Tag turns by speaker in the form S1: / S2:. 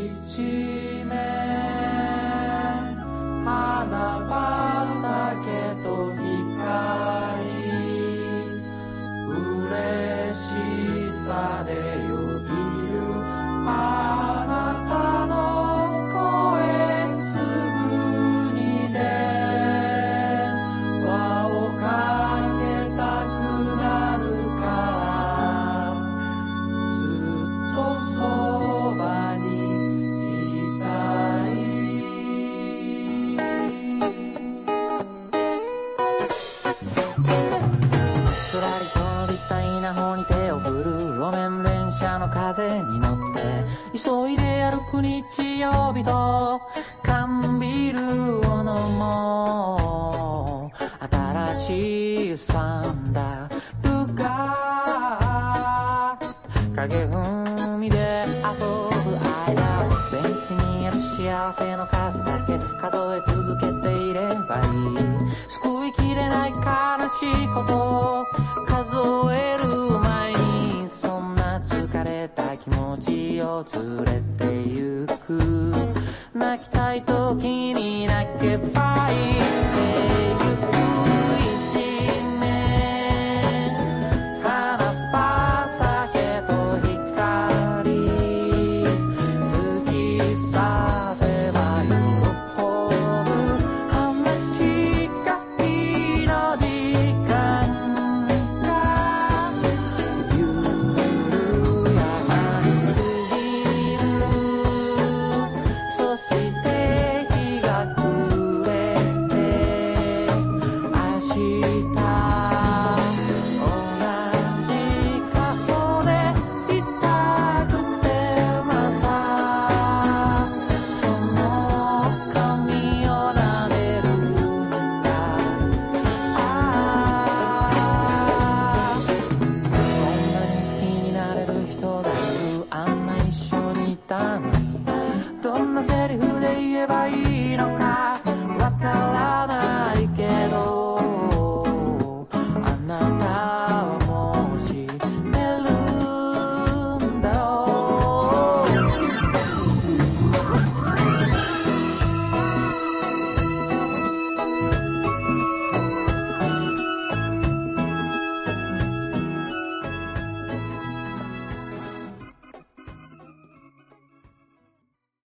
S1: 一面花畑と光嬉しさでよぎるあなたの声すぐに電話をかけたくなるからずっとそばにいたいすらり飛びた稲穂に手を振る路面電車の風に乗って急いで歩く日曜日と缶ビールを飲もう新しいサンダルが影踏みで遊ぶ間ベンチにある幸せの数だけ